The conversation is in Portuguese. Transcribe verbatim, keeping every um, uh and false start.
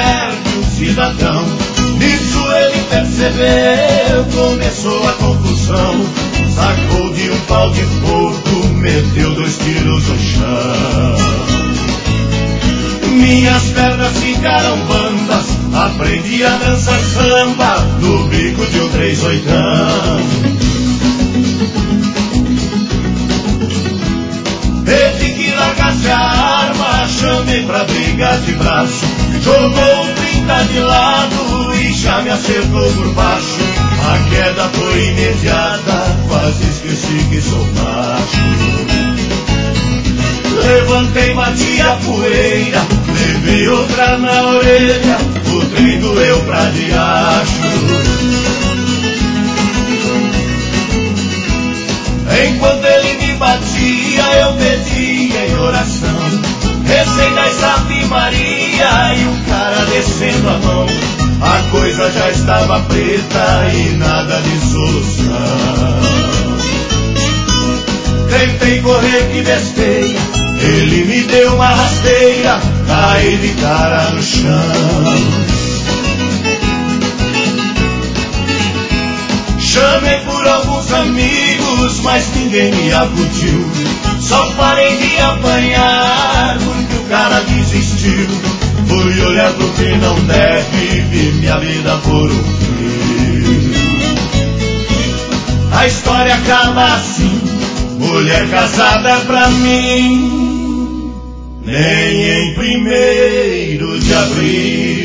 perde um cidadão. Nisso ele percebeu, começou a confusão. Sacou de um pau de porco, meteu dois tiros no chão. Minhas pernas ficaram bambas, aprendi a dançar samba no bico de um três oitão. Pedi que largasse a arma, chamei pra brigar de braço. Jogou o trinta de lado e já me acertou por baixo. A queda foi imediata, quase esqueci que sou macho. Levantei, bati a poeira, levei outra na orelha, o trem doeu pra diacho. Enquanto ele me batia, eu pedia em oração, recei das Ave Maria e o cara descendo a mão. A coisa já estava preta e nada de solução. Tentei correr que besteira, ele me deu uma rasteira, caí de cara no chão. Chamei por alguns amigos, mas ninguém me acudiu. Só parei de apanhar porque o cara desistiu. Fui olhar pro que não deve, vi minha vida por um fio. A história acaba assim, mulher casada pra mim, nem em primeiro de abril.